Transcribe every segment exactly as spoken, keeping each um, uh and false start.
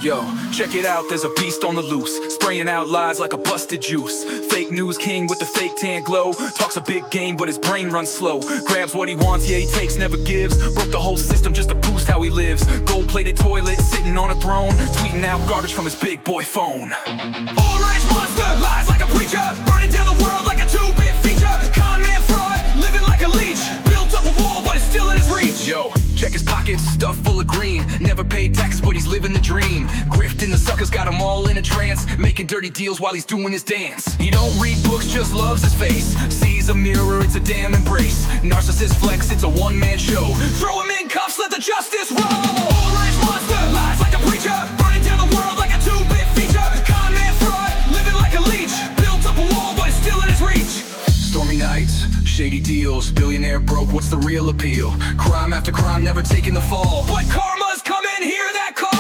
Yo, check it out, there's a beast on the loose, spraying out lies like a busted juice. Fake news king with the fake tan glow, talks a big game but his brain runs slow. Grabs what he wants, yeah he takes, never gives. Broke the whole system just to boost how he lives. Gold-plated toilet, sitting on a throne, tweeting out garbage from his big boy phone. Orange monster, lies like a preacher, burning down the world like a two-bit feature. Con man fraud, living like a leech, built up a wall but it's still in his reach. Yo, check his pockets, stuffed full of green. Never paid taxes but he's living the dream. Grifting the suckers, got him all in a trance, making dirty deals while he's doing his dance. He don't read books, just loves his face. Sees a mirror, it's a damn embrace. Narcissist flex, it's a one-man show. Throw him in cuffs, let the justice roll. Orange monster, lies like a preacher, burning down the world like a two-bit feature. Con man fraud, living like a leech, built up a wall but it's still in his reach. Stormy nights, shady deals, billionaire broke, what's the real appeal? Crime after crime, never taking the fall, but karma's coming, hear that call.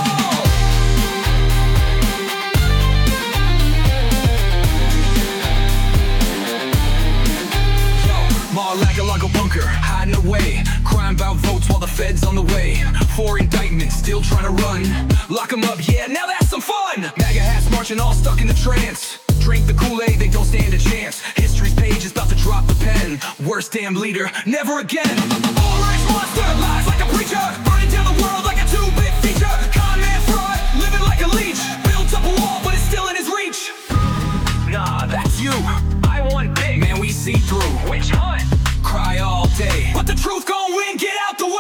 Mar-a-Lago bunker, hiding away. Crime bout votes while the feds on the way. Four indictments, still trying to run. Lock 'em up, yeah, now that's some fun. MAGA hats marching all stuck in the trance. Drink the Kool-Aid, they don't stand a chance. History's page is about to drop the pen. Worst damn leader, never again. Orange monster, lies like a preacher, burning down the world like a two-bit feature. Con man fraud, living like a leech, built up a wall but it's still in his reach. Nah, that's you. I want big, man, we see through. Witch hunt, cry all day, but the truth gon' win, get out the way.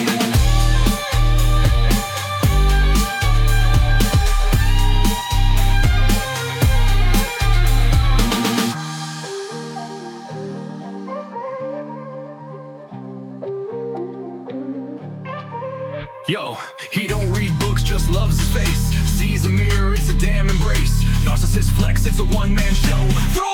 Yo, he don't read books, just loves his face. Sees a mirror, it's a damn embrace. Narcissist flex, it's a one-man show. Throw